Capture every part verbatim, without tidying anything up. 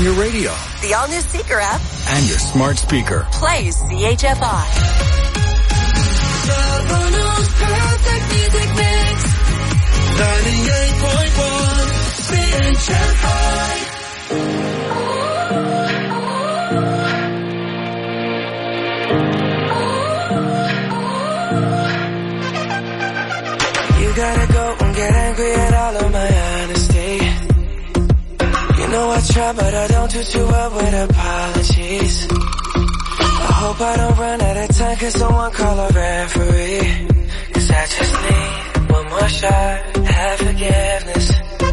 your radio, the all-new Seeker app, and your smart speaker. Play C H F I. Toronto's perfect music mix. ninety-eight point one C H F I. You gotta go and get angry at all of my honesty. You know I try, but I don't do too well with apologies. I hope I don't run out of time, cause someone call a referee. Cause I just need one more shot, have forgiveness.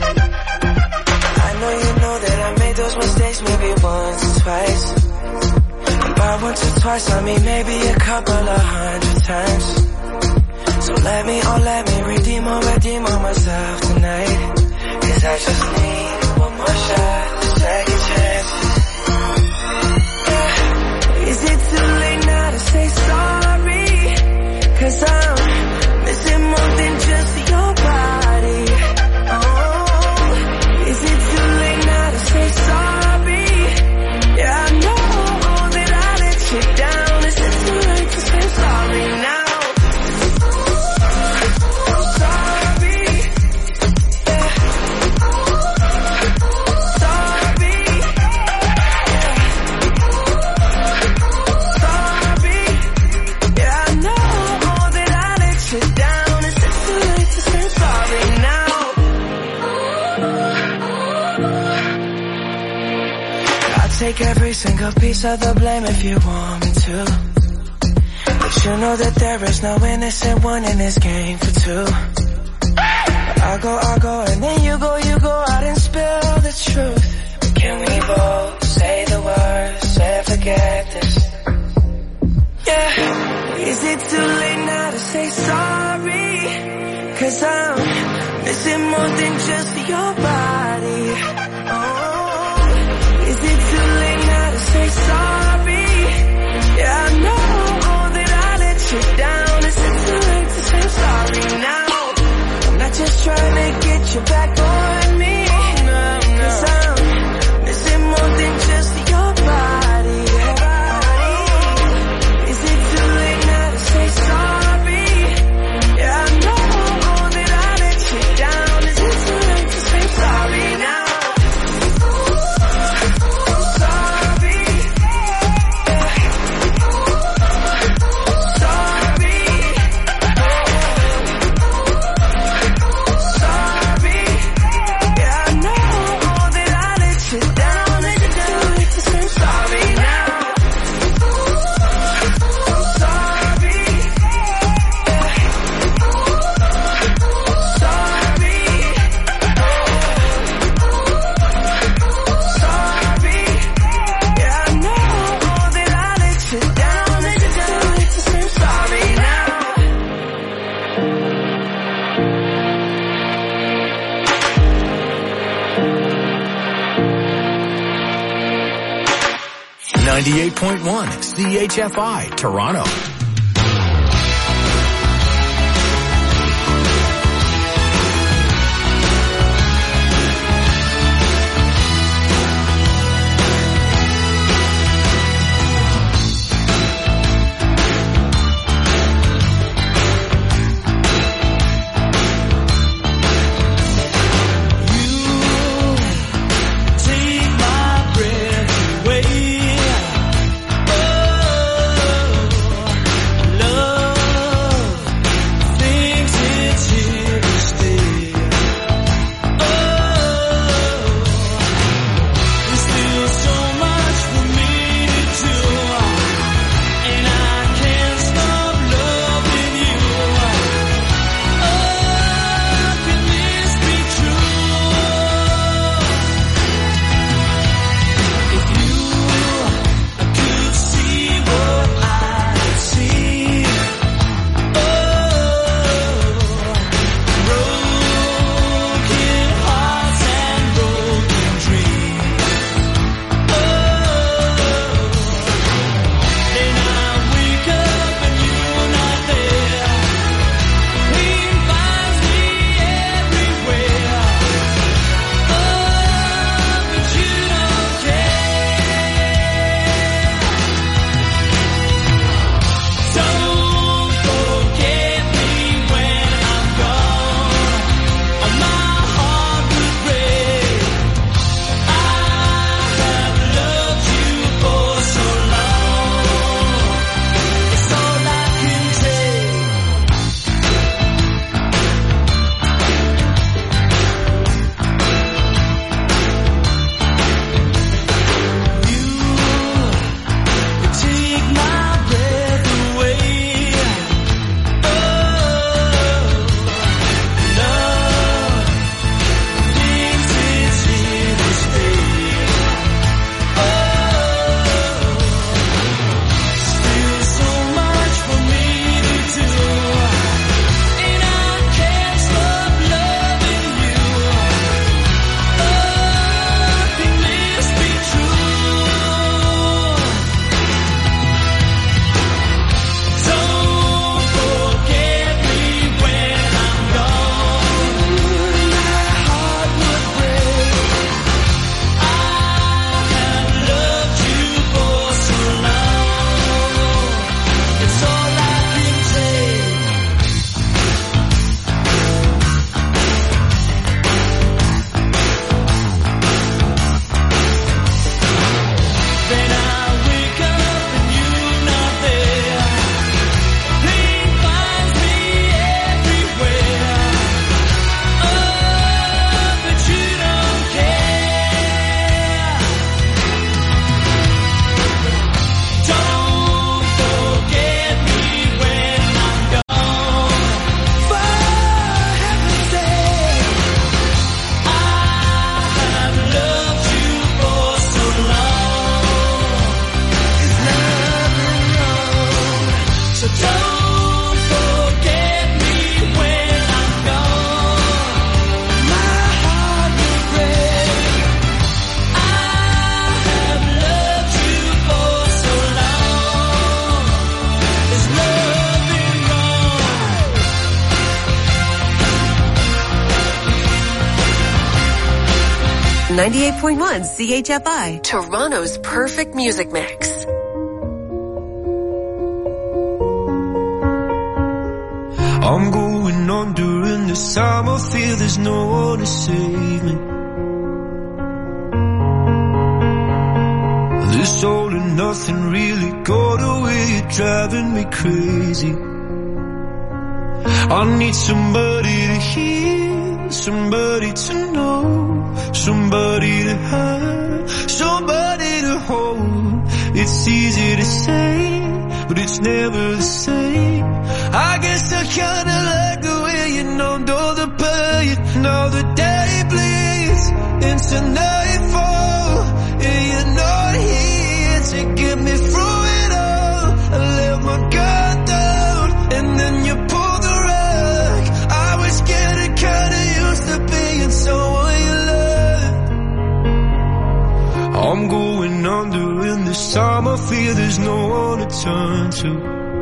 I know you know that I made those mistakes maybe once or twice. And by once or twice I mean maybe a couple of hundred times. So let me, oh let me redeem or redeem on myself tonight. Cause I just need one more shot, second chance. Yeah. Is it too late now to say sorry? Cause I'm missing more than just your body. Oh, is it too late now to say sorry? Yeah, I know that I let you down. Is it too late to say sorry now? Take every single piece of the blame if you want me to. But you know that there is no innocent one in this game for two. I'll go, I'll go, and then you go, you go out and spill the truth. But can we both say the words and forget this? Yeah. Is it too late now to say sorry? Cause I'm missing more than just your body. Oh. Is it too late now to say sorry? Yeah, I know that I let you down. Is it too late to say sorry now? I'm not just trying to get you back on me. Cause I'm missing more than just your body. Is it too late now to say sorry? Yeah, I know that I let you down. Is it too late to say sorry now? ninety-eight point one C H F I, Toronto. Oh, ninety-eight point one C H F I, Toronto's perfect music mix. I'm going on during this time. I feel there's no one to save me. This all and nothing really got away. You're driving me crazy. I need somebody to hear, somebody to know, somebody to have, somebody to hold. It's easy to say, but it's never the same. I guess I kinda like the way you numbed all the pain. Now the day bleeds into nightfall, and you're not here to get me through it all. I let my guard down, and then you pulled the rug. I was getting kinda used to being someone you loved. I'm going under, and this time I feel there's no one to turn to.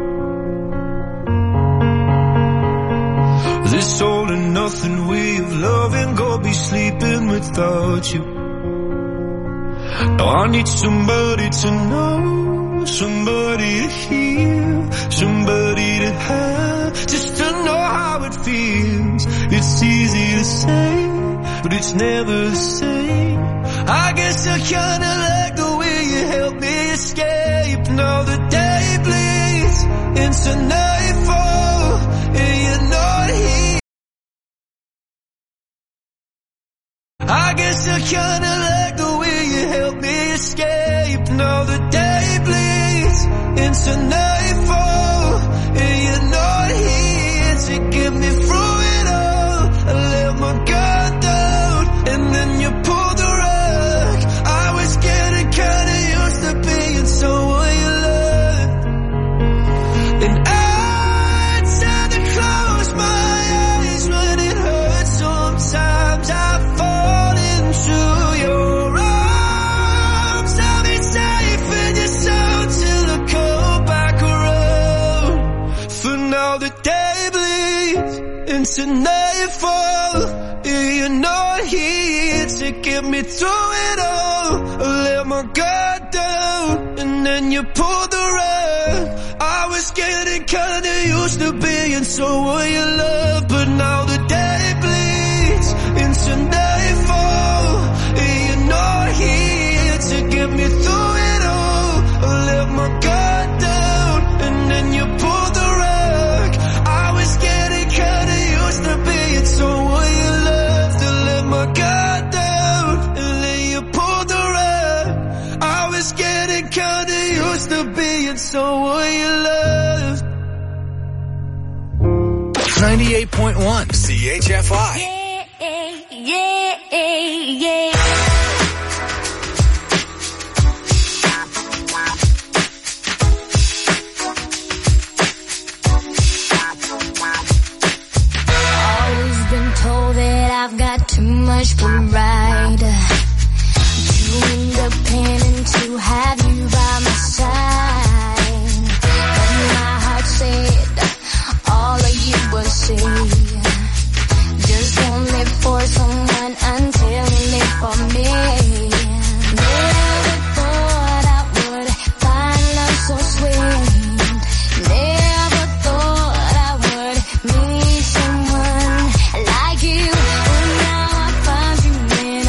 This all and nothing way of loving, go be sleeping without you. Now I need somebody to know, somebody to hear, somebody to have, just to know how it feels. It's easy to say, but it's never the same. I guess I kinda like the way you help me escape. Now the day bleeds into nightfall, and you're not here. I guess I kinda like the way you help me escape. Now the day bleeds into nightfall, and you're not here to get me through it all. I let my guard down, and then you pulled the rug. I was getting kinda used to being someone you loved. And I try to close my eyes when it hurts. Sometimes I fall into your arms. I'll be safe in your soul till I come back around. For now the day bleeds into nightfall, and you're not here to get me through it all. I let my guard down, and then you pulled the rug. I was getting kinda used to being someone you love, but now the day bleeds into nightfall, and you're not here to get me through it all. I let my guard down, and then you pulled the rug. I was getting kinda used to being someone you loved. I let my guard down, and then you pulled the rug. I was getting kinda used to being someone you loved. ninety-eight point one C H F I. Yeah, yeah, yeah. Always been told that I've got too much pride, too independent to have you by my side. But my heart said all of you would say, just don't live for someone until you live for me. Never thought I would find love so sweet. Never thought I would meet someone like you. But now I find you and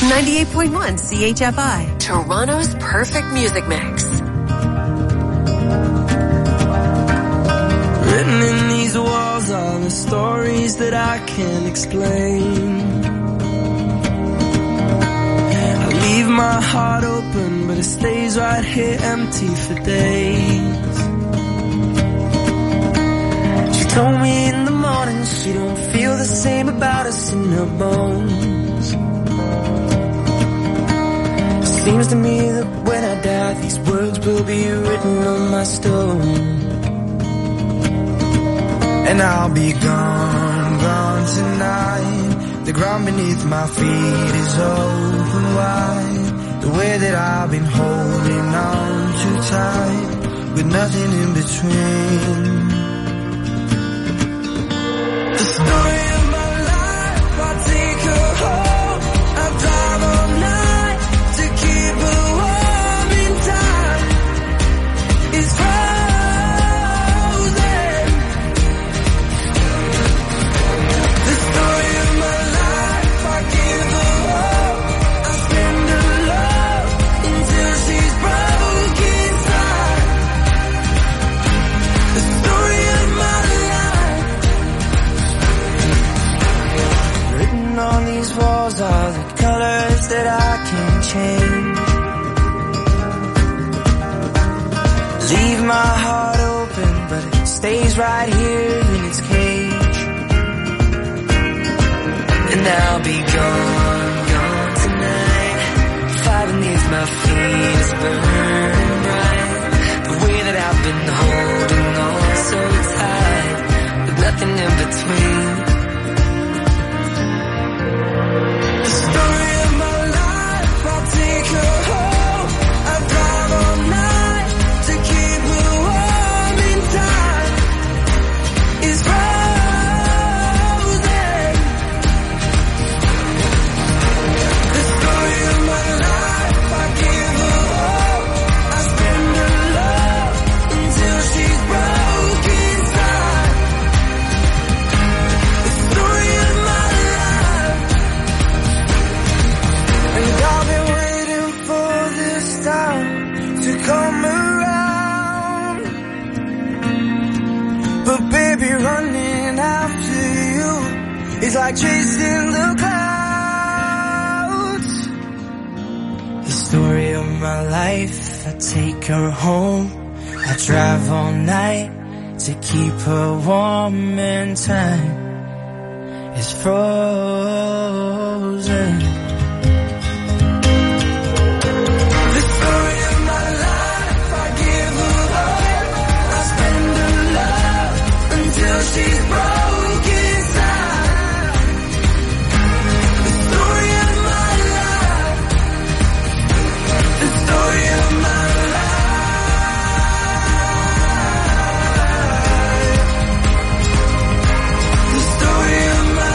ninety-eight point one C H F I, Toronto's perfect music mix. Written in these walls are the stories that I can't explain. I leave my heart open, but it stays right here empty for days. She told me in the morning she don't feel the same about us in her bones. Seems to me that when I die, these words will be written on my stone. And I'll be gone, gone tonight. The ground beneath my feet is open wide. The way that I've been holding on too tight, with nothing in between. The story of my life, I'll take her home. I'll drive all night to keep her warm in time. It's frozen. The story of my life, I give her hope. I spend her love until she's broke inside. The story of my life. Written on these walls are the colors that I can't change. Leave my heart open, but it stays right here in its cage. And I'll be gone, gone tonight. Fire beneath my feet is burning bright. The way that I've been holding on so tight, with nothing in between. The story of my life, I'll take her home. I'll drive all night to keep her warm in time. It's frozen. The story of my life, I give her hope. I spend her love until she's broke inside. The story of my life. And I've been waiting for this time to come around. But baby, running after you is like chasing the clouds. The story of my life, I take her home. I drive all night to keep her warm in time. It's frozen. The story of my life, I give her hope. I spend her love until she's broke inside. The story of my life. The story of my life. The story of my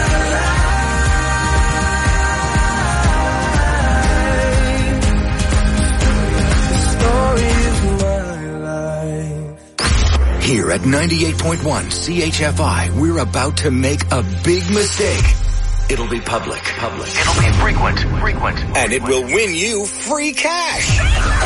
Here at ninety-eight point one C H F I, we're about to make a big mistake. It'll be public. Public. It'll be frequent. Frequent. And it will win you free cash.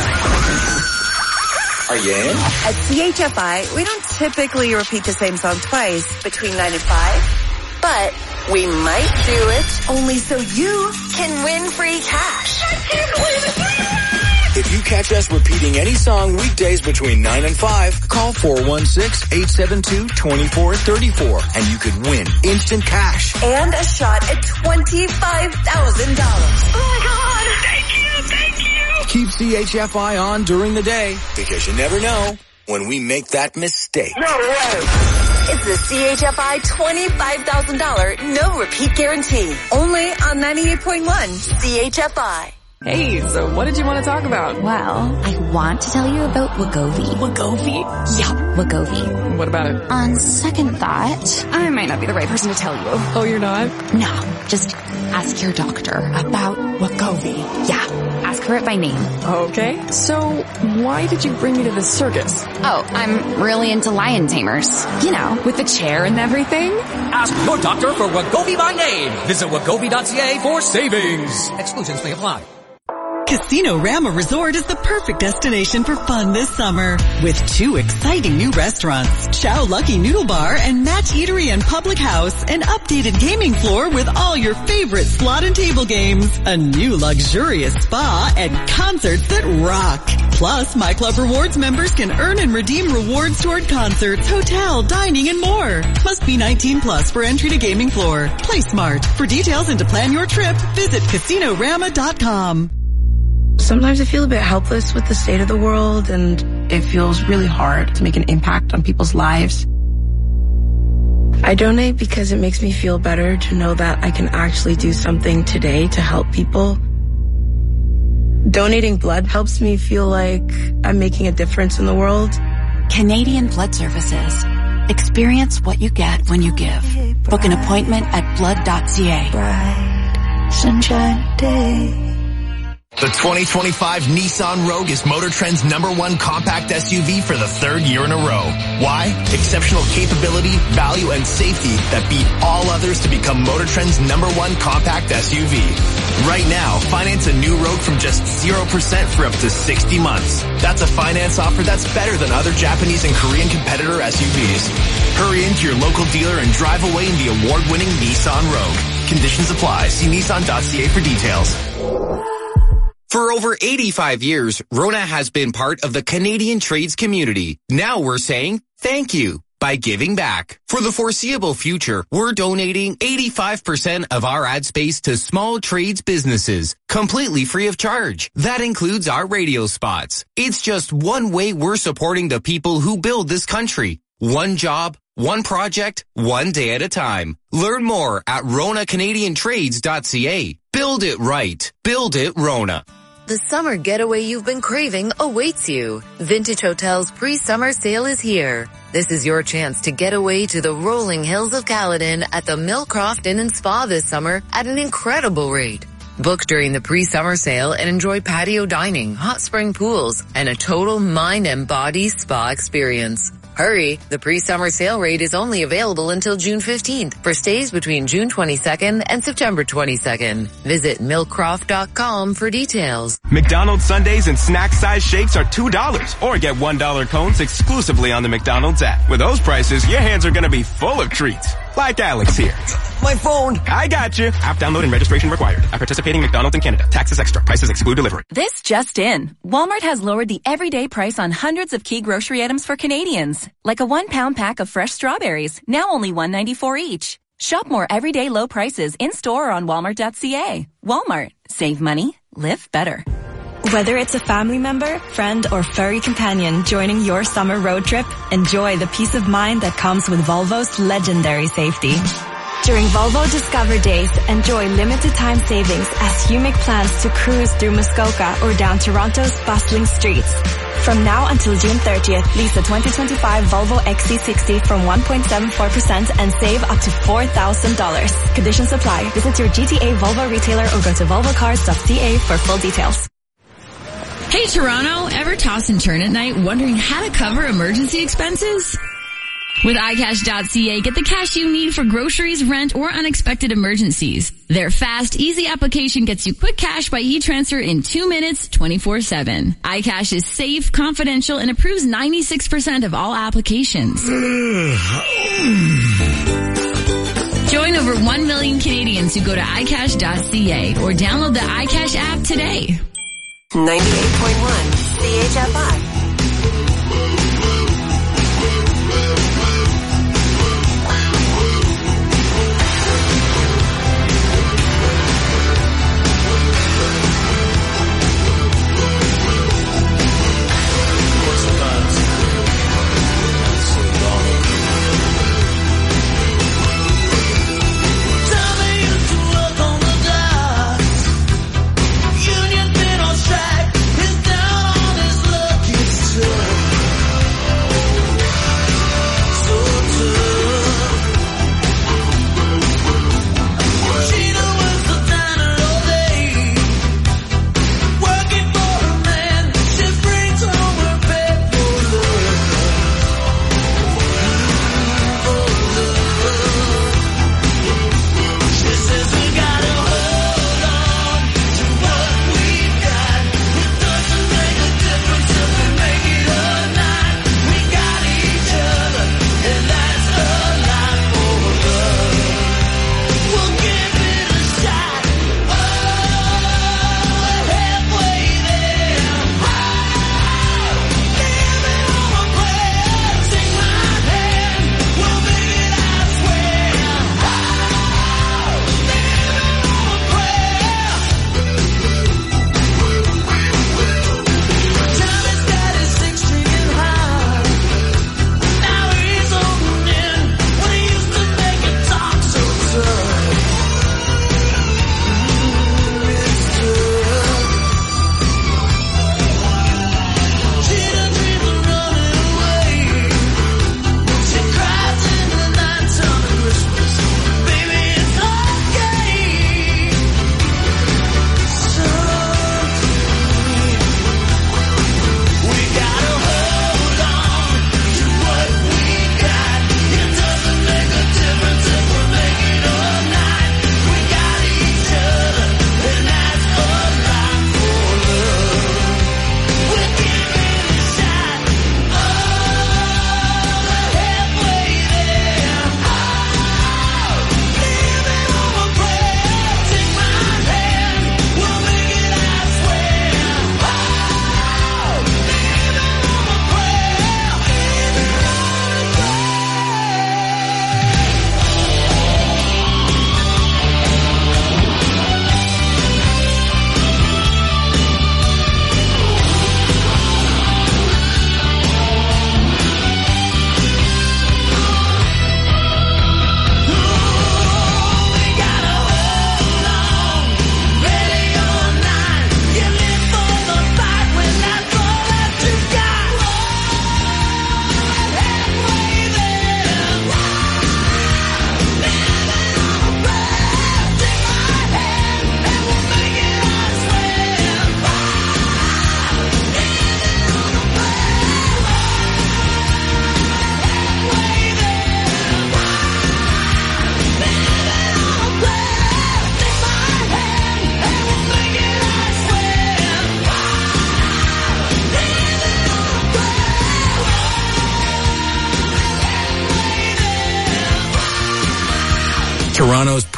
Are you in? At C H F I, we don't typically repeat the same song twice between nine and five, but we might do it only so you can win free cash. I can't win free. If you catch us repeating any song weekdays between nine and five, call four one six, eight seven two, two four three four and you could win instant cash. And a shot at twenty-five thousand dollars. Oh my God. Thank you. Thank you. Keep C H F I on during the day because you never know when we make that mistake. No way. It's the C H F I twenty-five thousand dollars no repeat guarantee. Only on ninety-eight point one C H F I. Hey, so what did you want to talk about? Well, I want to tell you about Wegovy. Wegovy? Yeah, Wegovy. What about it? On second thought, I might not be the right person to tell you. Oh, you're not? No, just ask your doctor about Wegovy. Yeah, ask her for it by name. Okay, so why did you bring me to this circus? Oh, I'm really into lion tamers. You know, with the chair and everything. Ask your doctor for Wegovy by name. Visit wegovy dot c a for savings. Exclusions may apply. Casino-Rama Resort is the perfect destination for fun this summer. With two exciting new restaurants, Chow Lucky Noodle Bar and Match Eatery and Public House, an updated gaming floor with all your favorite slot and table games, a new luxurious spa, and concerts that rock. Plus, My Club Rewards members can earn and redeem rewards toward concerts, hotel, dining, and more. Must be nineteen plus for entry to gaming floor. Play smart. For details and to plan your trip, visit casino rama dot com. Sometimes I feel a bit helpless with the state of the world, and it feels really hard to make an impact on people's lives. I donate because it makes me feel better to know that I can actually do something today to help people. Donating blood helps me feel like I'm making a difference in the world. Canadian Blood Services. Experience what you get when you give. Book an appointment at blood dot c a. Bright, sunshine day. The twenty twenty-five Nissan Rogue is Motor Trend's number one compact S U V for the third year in a row. Why? Exceptional capability, value, and safety that beat all others to become Motor Trend's number one compact S U V. Right now, finance a new Rogue from just zero percent for up to sixty months. That's a finance offer that's better than other Japanese and Korean competitor S U Vs. Hurry into your local dealer and drive away in the award-winning Nissan Rogue. Conditions apply. See nissan dot c a for details. For over eighty-five years, Rona has been part of the Canadian trades community. Now we're saying thank you by giving back. For the foreseeable future, we're donating eighty-five percent of our ad space to small trades businesses, completely free of charge. That includes our radio spots. It's just one way we're supporting the people who build this country. One job, one project, one day at a time. Learn more at rona canadian trades dot c a. Build it right. Build it Rona. The summer getaway you've been craving awaits you. Vintage Hotel's pre-summer sale is here. This is your chance to get away to the rolling hills of Caledon at the Millcroft Inn and Spa this summer at an incredible rate. Book during the pre-summer sale and enjoy patio dining, hot spring pools, and a total mind and body spa experience. Hurry, the pre-summer sale rate is only available until June fifteenth for stays between June twenty-second and September twenty-second. Visit millcroft dot com for details. McDonald's sundaes and snack-size shakes are two dollars, or get one dollar cones exclusively on the McDonald's app. With those prices, your hands are gonna be full of treats. Like Alex here. My phone. I got you. App download and registration required. At participating McDonald's in Canada. Taxes extra. Prices exclude delivery. This just in. Walmart has lowered the everyday price on hundreds of key grocery items for Canadians. Like a one pound pack of fresh strawberries, now only one ninety-four each. Shop more everyday low prices in-store or on walmart dot c a. Walmart. Save money. Live better. Whether it's a family member, friend, or furry companion joining your summer road trip, enjoy the peace of mind that comes with Volvo's legendary safety. During Volvo Discover Days, enjoy limited time savings as Humic plans to cruise through Muskoka or down Toronto's bustling streets. From now until June thirtieth, lease a twenty twenty-five Volvo X C sixty from one point seven four percent and save up to four thousand dollars. Conditions apply. Visit your G T A Volvo retailer or go to volvo cars dot c a for full details. Hey Toronto, ever toss and turn at night wondering how to cover emergency expenses? With i cash dot c a, get the cash you need for groceries, rent, or unexpected emergencies. Their fast, easy application gets you quick cash by e-transfer in two minutes, twenty-four seven. iCash is safe, confidential, and approves ninety-six percent of all applications. Join over one million Canadians who go to i cash dot c a or download the iCash app today. ninety-eight point one C H F I. Union been on strike, his down on his luck.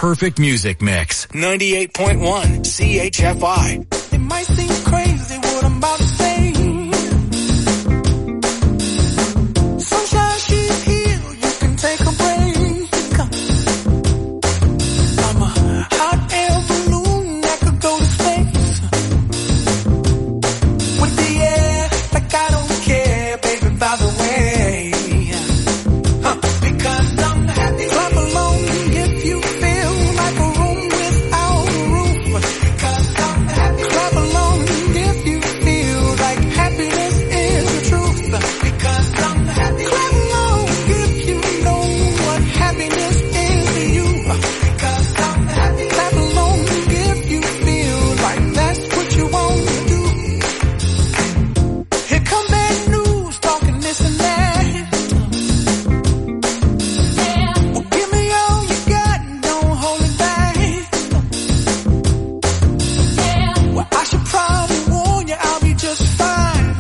perfect music mix. ninety-eight point one C H F I. It might seem crazy what I'm about to say. Sunshine, she's here, you can take a break. I'm a hot air balloon that could go to space. With the air, like I don't care, baby, by the way. Huh. Because I'm happy. Clap along if you feel like a room without a roof. Because I'm happy. Clap along if you feel like happiness is the truth. Because I'm happy. Clap along if you know what happiness is to you. Because I'm happy. Clap along if you feel like that's what you want to do. Here come bad news, talking this and that. Well, give me all you got and don't hold it back. Well, I should probably warn you, I'll be just fine.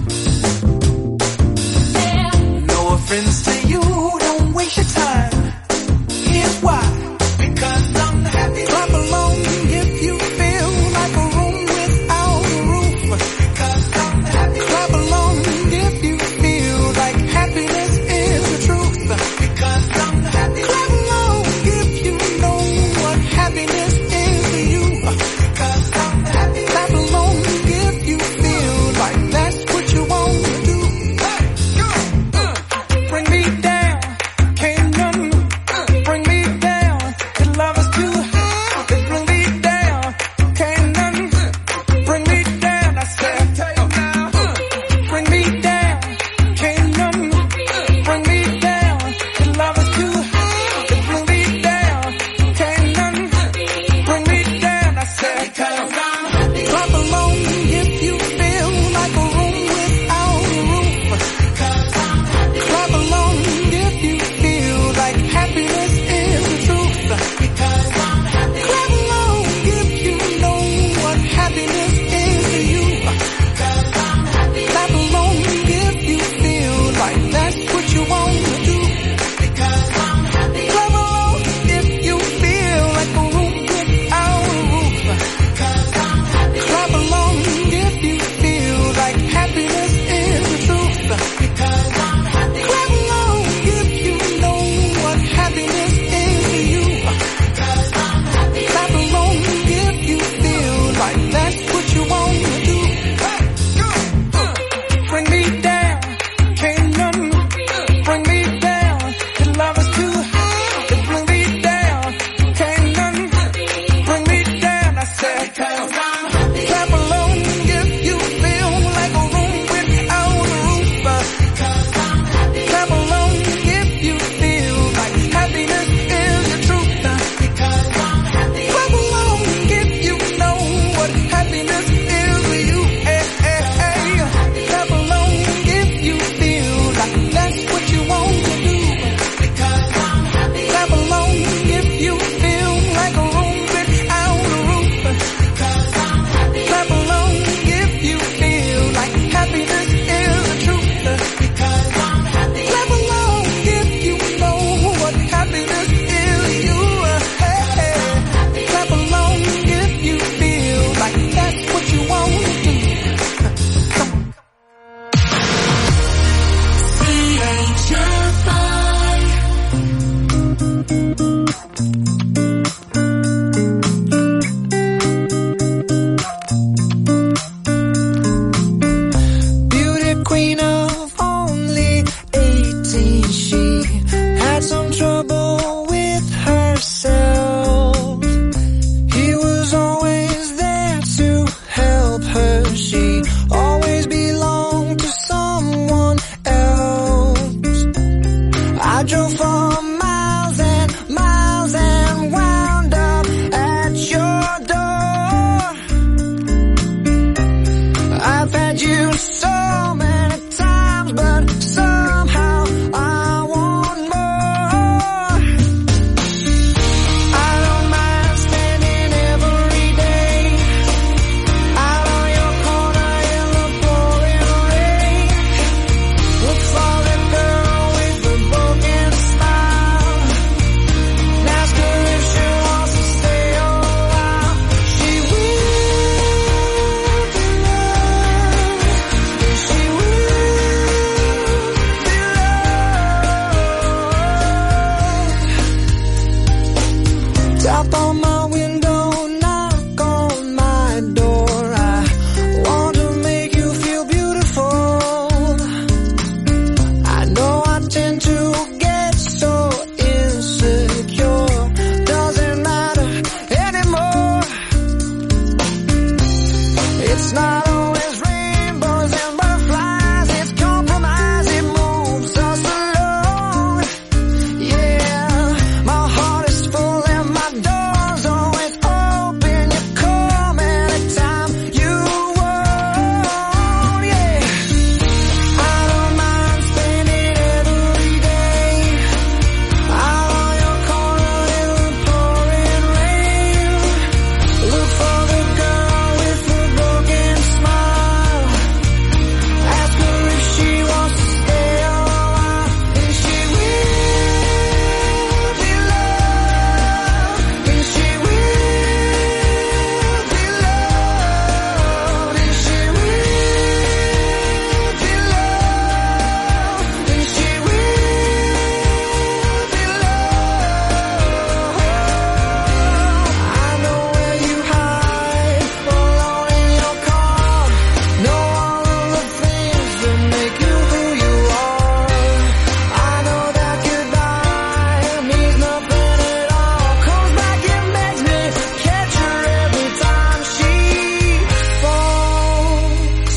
No offense to you, don't waste your time. Here's why. Because I'm happy. Clap along if you feel like a room without a roof. Because I'm happy. Clap along if you feel like happiness is the truth. Because I'm happy. Clap along if you know what happiness is to you. Because I'm happy. Clap along if you feel like that's what you want to do. Bring me down, can't none bring me down. Your love is too high, bring me down, can't none bring me down. I said, bring me down, can't none bring me down. Your love is too high, bring me down, can't none bring me down. I said, clap along if you feel like a room without a roof. Clap along if you feel like happiness is the truth. Clap along if you know what happiness is to you. Clap along if you feel like that's what you want to do. Clap along if you feel like a room without a roof. Clap along if you feel like happiness is the truth. Clap along if you know what happiness is to you. Clap along if you feel like that's what you want to do. Bring me down, can't none bring me down. Your love is too high, bring me down, can't none bring me down. I said, clap along if you feel like a room without a roof. Clap along if you feel like happiness is the truth. Clap along if you know what happiness is to you. Hey, hey, hey. Clap along if you feel like that's what you want to do. Clap along if you feel like a room without a roof. Clap It's not always rainbows and butterflies. It's compromise. It moves us along. Yeah, my heart is full and my door's always open. You come anytime you want. Yeah, I don't mind spending every day out on your corner in the pouring rain. Look for the girl with the broken smile. Ask her if she wants to stay a while. And she will be loved. And she will be loved. And she will be loved. And she will be loved. I know where you hide, alone in your car. Know all of the things that make you who you are. I know that goodbye means nothing at all. Comes back and makes me catch her every time she falls.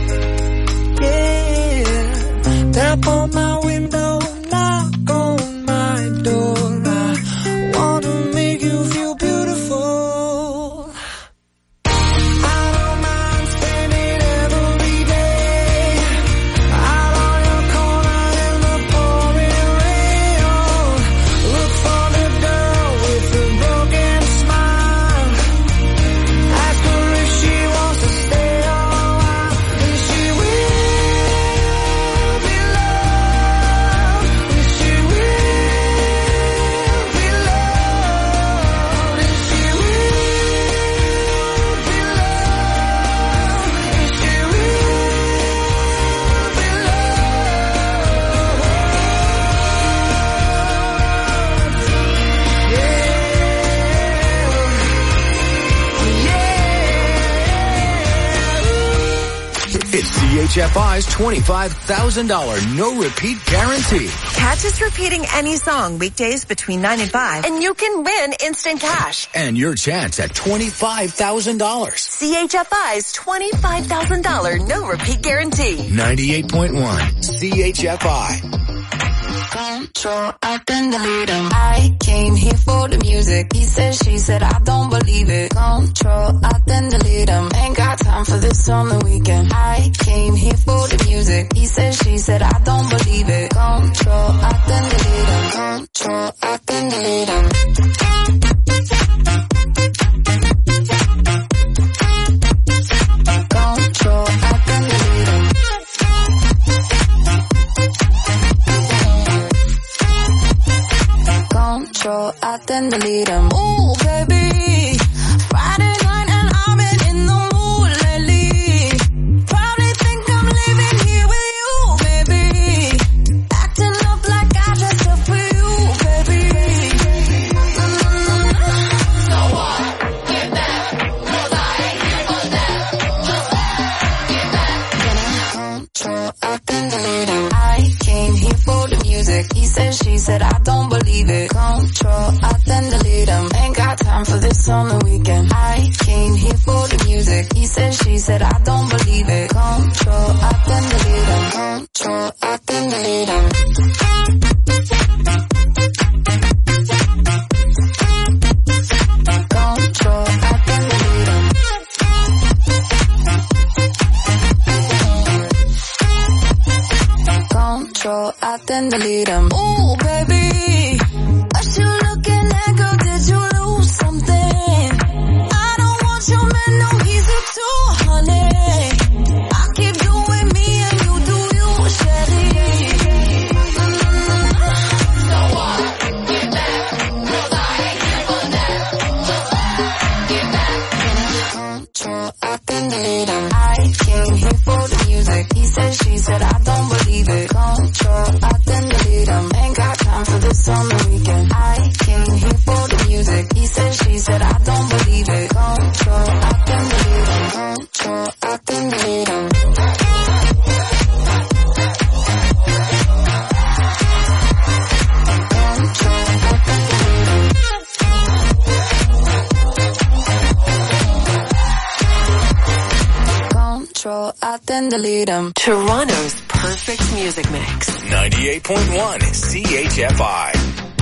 Yeah, tap on my window, knock on my door. I want to make you feel beautiful. I don't mind spending every day out on your corner in the pouring rain. Look for the girl with the broken smile. Ask her if she wants to stay a while. And she will be loved. And she will be loved. And she will be loved. And she will be It's C H F I's twenty-five thousand dollars no-repeat guarantee. Catch us repeating any song weekdays between nine and five, and you can win instant cash. And your chance at twenty-five thousand dollars. C H F I's twenty-five thousand dollars no-repeat guarantee. ninety-eight point one C H F I. Control, I can delete him. I came here for the music. He said, she said, I don't believe it. Control, I can delete him. Ain't got time for this on the weekend. I came here for the music. He said, she said, I don't believe it. Control, I can delete him. Control, I can delete him. Control, I can delete him. Control, I can delete him. Ooh, baby, Friday night and I've been in the mood lately. Probably think I'm living here with you, baby. Acting up like I dressed up for you, baby. Mm-hmm. So what? Get back, 'cause I ain't here for that. Just get back. Control, I can delete him. I came here for the music. He said, she said, I don't believe it. Control, I can delete him. Ain't got time for this on the weekend. I came here for the music. He said, she said, I don't believe it. Control, I can delete him. Control, I can delete him. Control, I can delete him. Control, I can delete him. Ooh, baby, what you looking at, girl? Did you lose something? I don't want your man, no, he's a two, honey. I keep doing me and you do you, Shelly. Mm-hmm. So what? Get back, 'cause I ain't here for that. Just get back. Control, I can delete him. I came here for the music. He said, she said, I don't believe it. Control, I can delete him. Ain't got time for this on the weekend. I came here for the music. He said, she said, I don't believe it. Control, I can delete him. Control, I can delete him. Control, I can delete him. control, I then delete them. Toronto's perfect music mix. ninety-eight point one C H F I.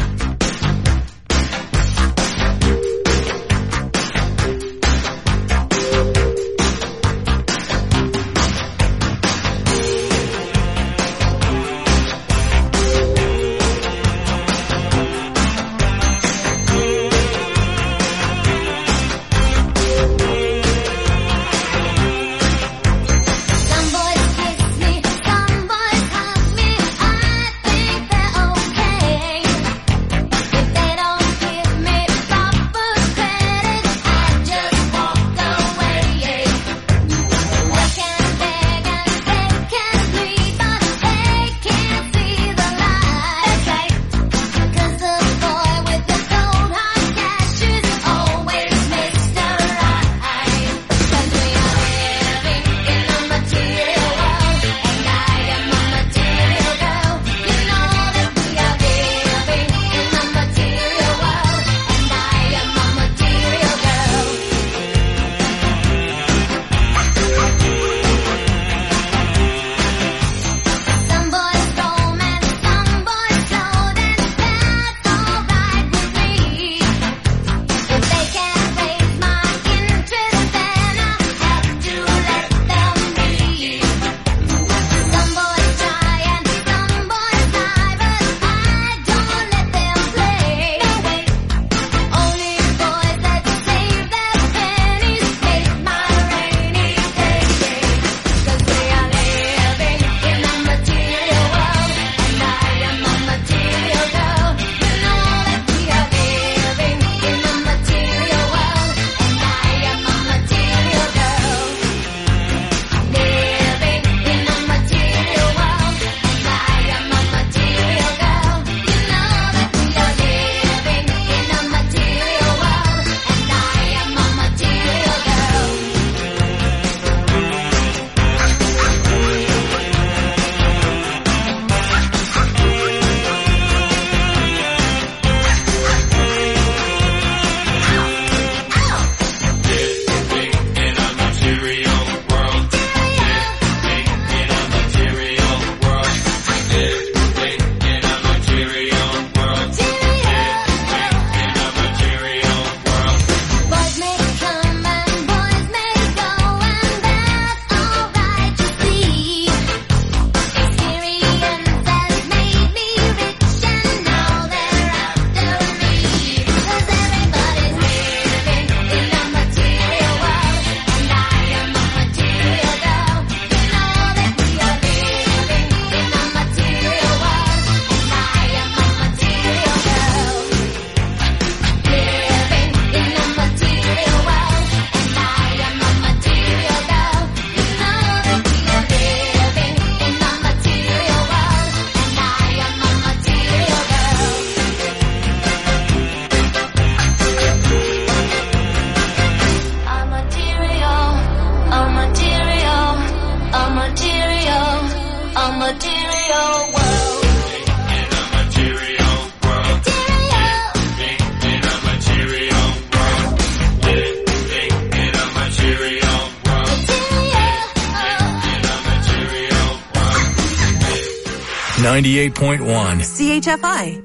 ninety-eight point one C H F I.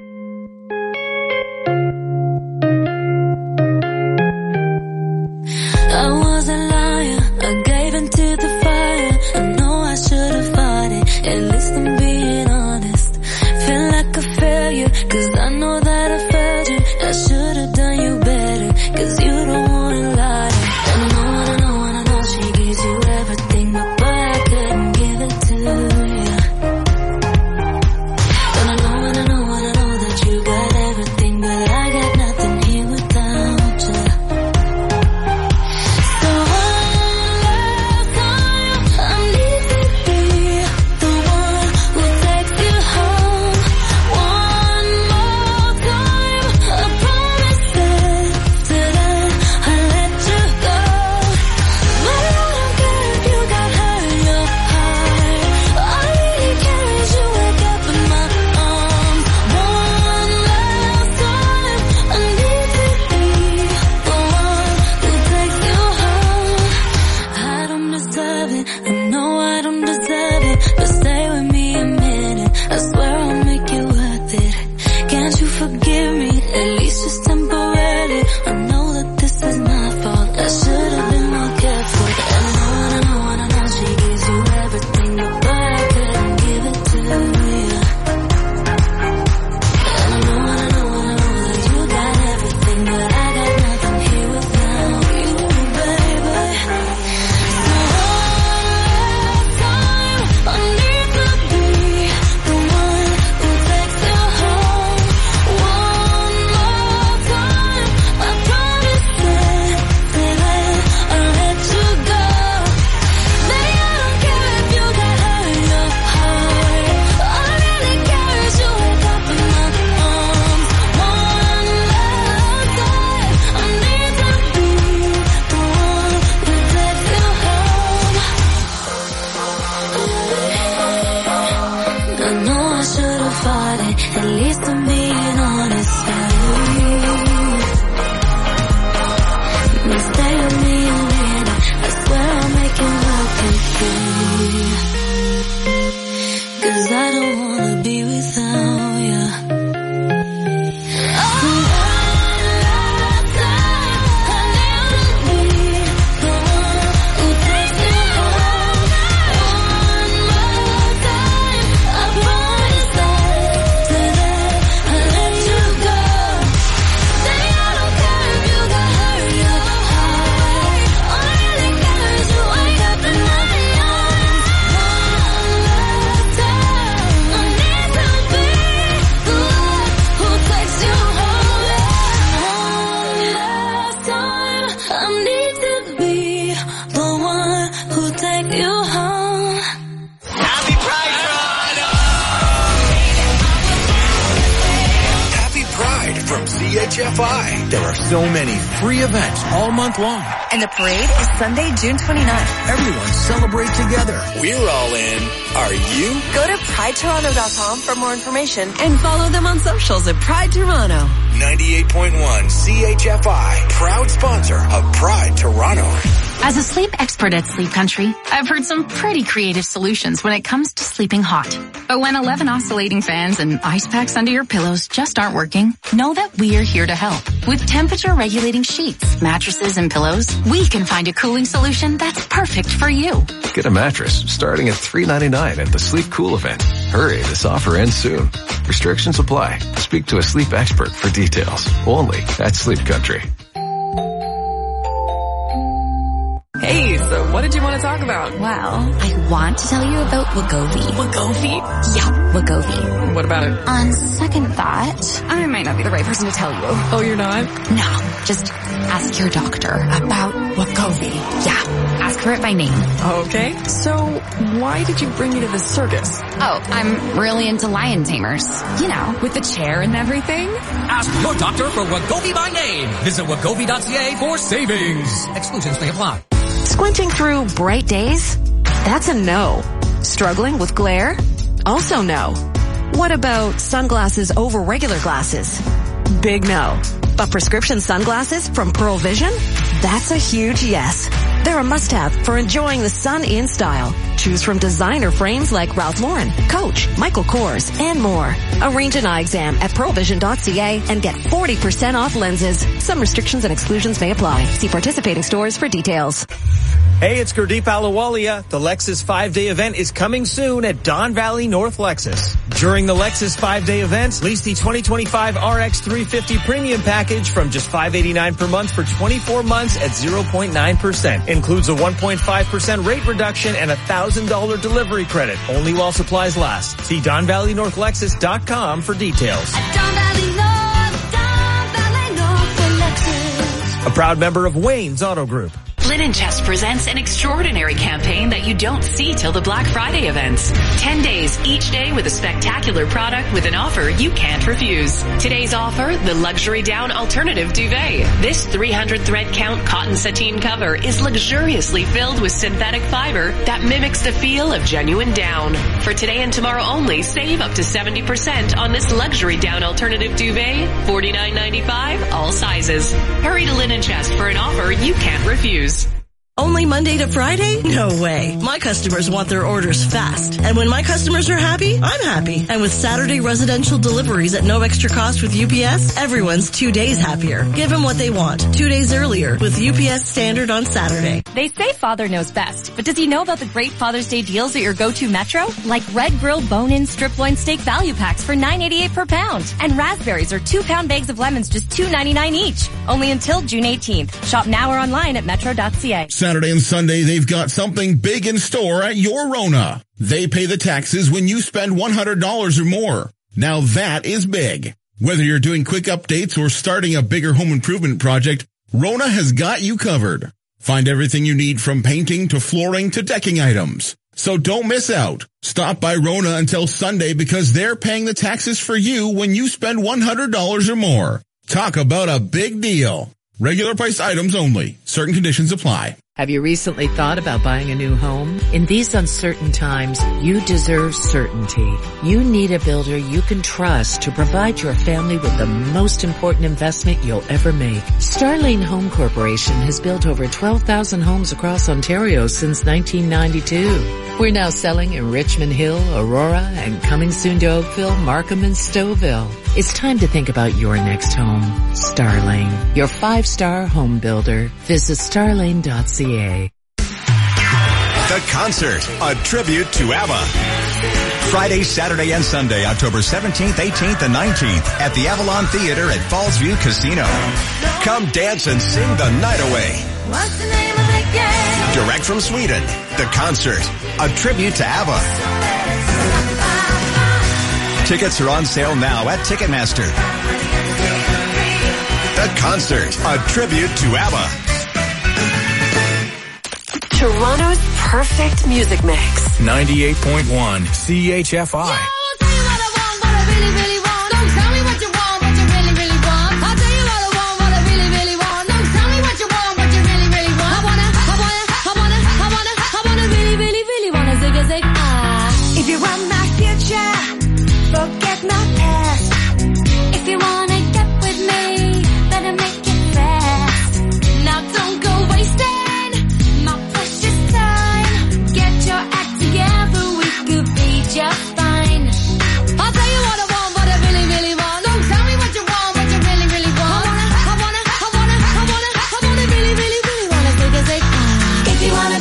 I was a liar, I gave into the fire. I know I should have fought it, at least I'm being honest. Feel like a failure, cause I know that I failed you. I should have done you better, cause you don't wanna lie. I know, I know, I know she gives you everything, but boy, I couldn't give it to you. And I know, and I know, I F I. There are so many free events all month long. And the parade is Sunday, June twenty-ninth. Everyone celebrate together. We're all in. Are you? Go to pride toronto dot com for more information. And follow them on socials at Pride Toronto. ninety-eight point one C H F I, proud sponsor of Pride Toronto. As a sleep expert at Sleep Country, I've heard some pretty creative solutions when it comes to sleeping hot. But when eleven oscillating fans and ice packs under your pillows just aren't working, know that we're here to help. With temperature regulating sheets, mattresses, and pillows, we can find a cooling solution that's perfect for you. Get a mattress starting at three ninety-nine at the Sleep Cool event. Hurry, this offer ends soon. Restrictions apply. Speak to a sleep expert for details. Only at Sleep Country. Hey, so what did you want to talk about? Well, I want to tell you about Wegovy. Wegovy? Yeah, Wegovy. What about it? On second thought, I might not be the right person to tell you. Oh, you're not? No, just ask your doctor about Wegovy. Yeah, ask her it by name. Okay, so why did you bring me to this circus? Oh, I'm really into lion tamers. You know, with the chair and everything. Ask your doctor for Wegovy by name. Visit Wegovy dot C A for savings. Exclusions may apply. Squinting through bright days? That's a no. Struggling with glare? Also no. What about sunglasses over regular glasses? Big no. But prescription sunglasses from Pearl Vision? That's a huge yes. They're a must-have for enjoying the sun in style. Choose from designer frames like Ralph Lauren, Coach, Michael Kors, and more. Arrange an eye exam at pearl vision dot C A and get forty percent off lenses. Some restrictions and exclusions may apply. See participating stores for details. Hey, it's Gurdeep Ahluwalia. The Lexus five-day event is coming soon at Don Valley North Lexus. During the Lexus five-day event, lease the twenty twenty-five R X three fifty Premium Package from just five hundred eighty-nine dollars per month for twenty-four months at zero point nine percent. Includes a one point five percent rate reduction and a one thousand dollars delivery credit, only while supplies last. See don valley north lexus dot com for details. At Don Valley North, Don Valley North Lexus. A proud member of Wayne's Auto Group. Linen Chest presents an extraordinary campaign that you don't see till the Black Friday events. Ten days, each day with a spectacular product with an offer you can't refuse. Today's offer, the Luxury Down Alternative Duvet. This three hundred thread count cotton sateen cover is luxuriously filled with synthetic fiber that mimics the feel of genuine down. For today and tomorrow only, save up to seventy percent on this Luxury Down Alternative Duvet, forty-nine ninety-five, all sizes. Hurry to Linen Chest for an offer you can't refuse. Only Monday to Friday? No way. My customers want their orders fast. And when my customers are happy, I'm happy. And with Saturday residential deliveries at no extra cost with U P S, everyone's two days happier. Give them what they want. Two days earlier with U P S Standard on Saturday. They say father knows best, but does he know about the great Father's Day deals at your go-to Metro? Like Red Grill bone-in strip loin steak value packs for nine eighty-eight per pound. And raspberries or two-pound bags of lemons just two ninety-nine each. Only until June eighteenth. Shop now or online at metro dot C A. Saturday and Sunday, they've got something big in store at your Rona. They pay the taxes when you spend one hundred dollars or more. Now that is big. Whether you're doing quick updates or starting a bigger home improvement project, Rona has got you covered. Find everything you need from painting to flooring to decking items. So don't miss out. Stop by Rona until Sunday because they're paying the taxes for you when you spend one hundred dollars or more. Talk about a big deal. Regular price items only. Certain conditions apply. Have you recently thought about buying a new home? In these uncertain times, you deserve certainty. You need a builder you can trust to provide your family with the most important investment you'll ever make. Starlane Home Corporation has built over twelve thousand homes across Ontario since nineteen ninety-two. We're now selling in Richmond Hill, Aurora, and coming soon to Oakville, Markham, and Stouffville. It's time to think about your next home. Starlane, your five-star home builder. Visit starlane dot C A. The Concert, a tribute to ABBA. Friday, Saturday, and Sunday, October seventeenth, eighteenth, and nineteenth at the Avalon Theater at Fallsview Casino. Come dance and sing the night away. What's the name of the game? Direct from Sweden, The Concert, a tribute to ABBA. Tickets are on sale now at Ticketmaster. The Concert, a tribute to ABBA. Toronto's perfect music mix. ninety-eight point one C H F I. I'll tell you what I want, what I really, really want. Don't tell me what you want, what you really, really want. I'll tell you what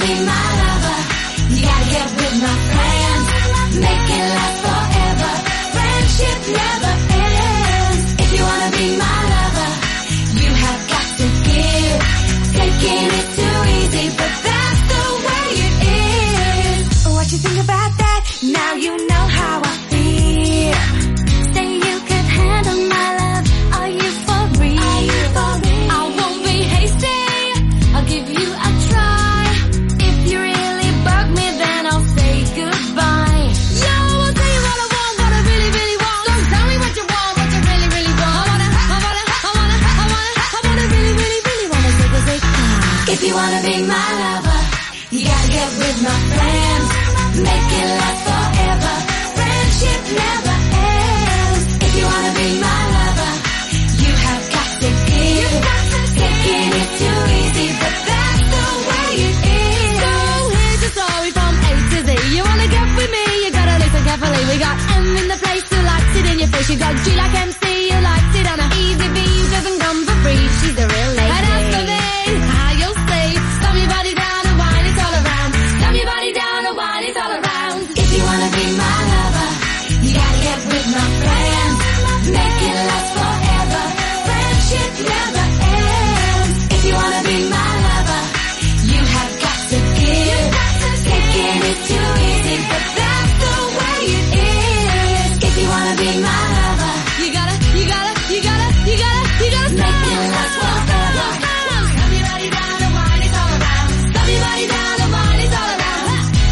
be my lover, you gotta get with my friends. Make it last forever. Friendship never ends. If you wanna be my lover, you have got to give. Taking it too easy, but that's the way it is. What you think about that? Now you know how I feel. Say you could handle my love. Are you for real? Are you for real? I won't be hasty. I'll give you a try. If you really bug me, then I'll say goodbye. Yo, I'll tell you what I want, what I really, really want. So tell me what you want, what you really, really want. I wanna, I wanna, I wanna, I wanna, I wanna really, really, really wanna say the say ah. If you wanna be my lover, you gotta get with my friends. Make it last forever. Friendship never ends. If you wanna be my lover, you have got to give. Taking it too easy, but that's the way it is. So here's the story from A to Z. You wanna get with me, you gotta listen carefully. We got M in the place who likes it in your face. You got G like M C, you likes it on a easy B. Doesn't come for free, she's a real lady. And as for me, how you'll say, stomp your body down and wine it all around. Stomp your body down and wine it all around. If you wanna be my lover, you gotta get with my friends. Make it last forever. Friendship never ends. If you wanna be my lover, you have got to give. Taking it too easy, but that's the way it is. If you wanna be my lover, you gotta, you gotta, you gotta, you gotta, you gotta make it last forever. Stomp your body down and wine it all around. Stomp your body down and wine it all around.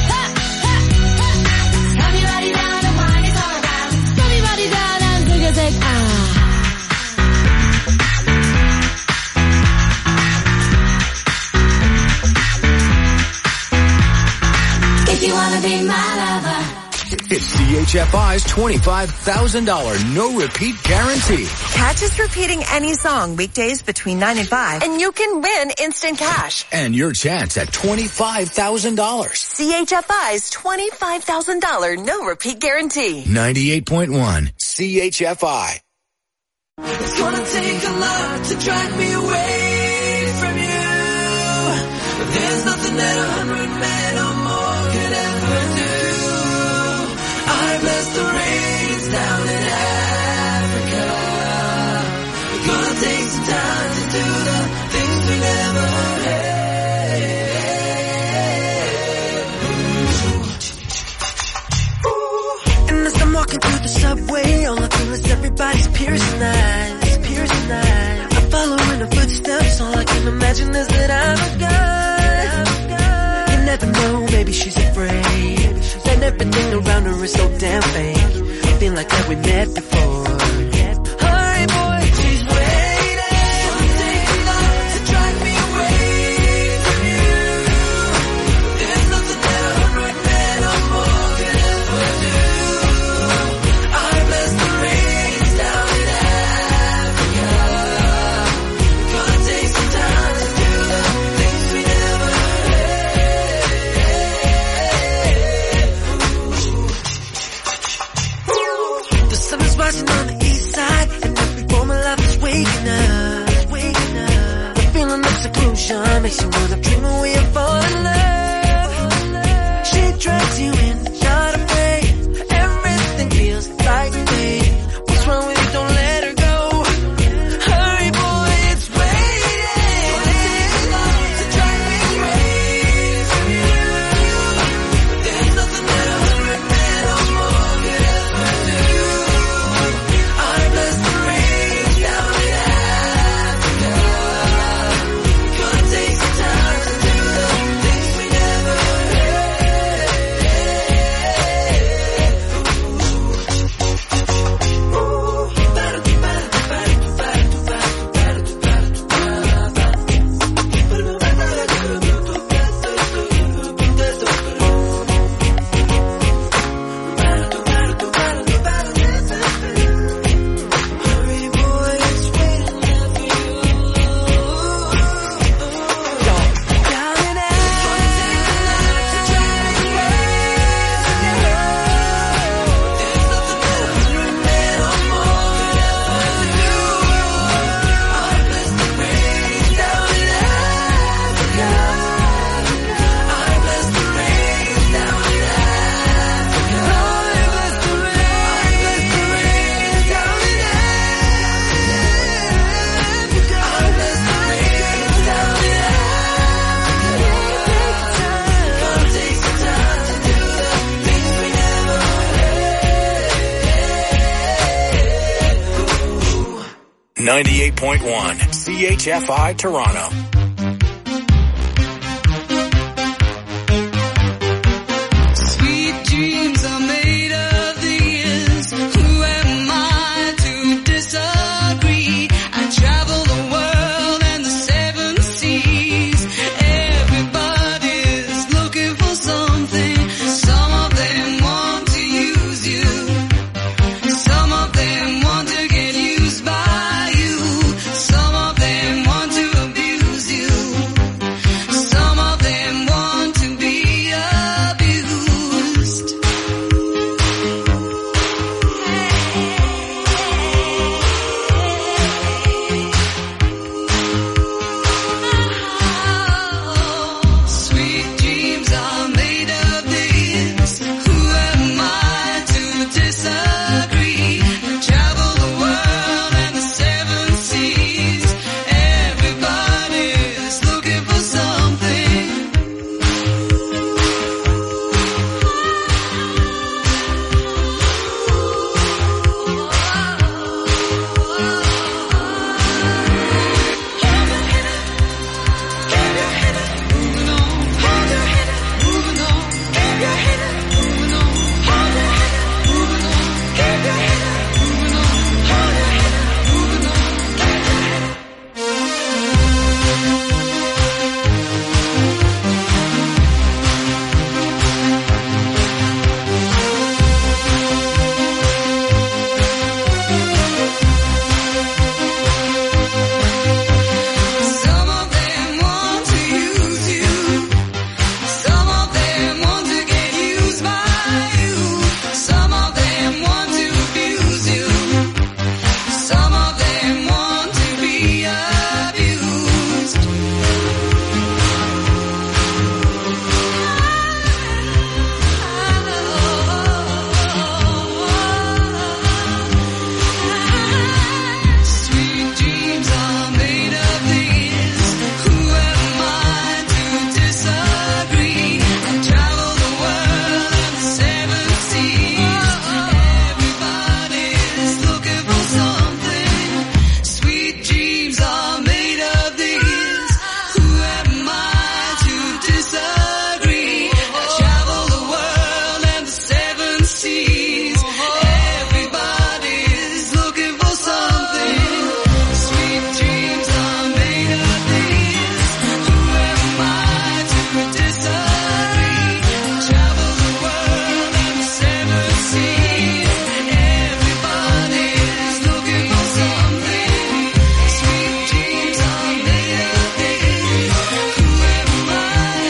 Stomp your body down and wine it all around. Stomp your body down and take a take ah. If you wanna be my lover. It's C H F I's twenty-five thousand dollars no-repeat guarantee. Catch us repeating any song weekdays between nine and five, and you can win instant cash. And your chance at twenty-five thousand dollars. C H F I's twenty-five thousand dollars no-repeat guarantee. ninety-eight point one C H F I. It's gonna take a lot to drag me away from you. There's nothing that a hundred men or more could ever do. I bless the rains down in Africa. Gonna take some time to do the things we never had. And as I'm walking through the subway, all I feel is everybody's piercing eyes, piercing eyes. I'm following her footsteps, all I can imagine is that I'm a guy. You never know, maybe she's afraid. And everything around her is so damn fake. I feel like that we met before. Hi boy, she's waiting. Gonna take a lot to drag me away from you. There's nothing that a hundred men or more can ever do. I bless the rains down in Africa. Gonna take some time to do the things we never had. The sun is rising on ninety-eight point one C H F I Toronto.